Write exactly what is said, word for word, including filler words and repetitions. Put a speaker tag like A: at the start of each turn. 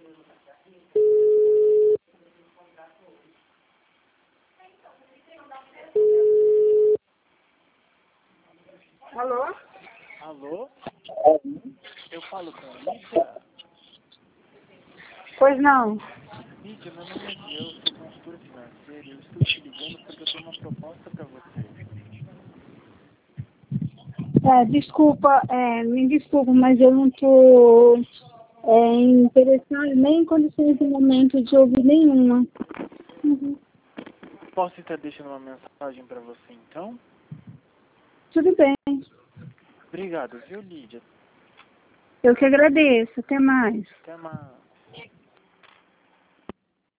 A: Alô?
B: Alô? Eu falo com a Lídia?
A: Pois não.
B: Lídia, meu nome é Gil, eu sou consultor financeiro e eu estou te ligando porque eu tenho uma proposta para você.
A: É, desculpa, é, me desculpa, mas eu não estou é, interessada nem em condições de momento de ouvir nenhuma. Uhum.
B: Posso estar deixando uma mensagem para você então?
A: Tudo bem.
B: Obrigado, viu, Lídia?
A: Eu que agradeço. Até mais.
B: Até mais.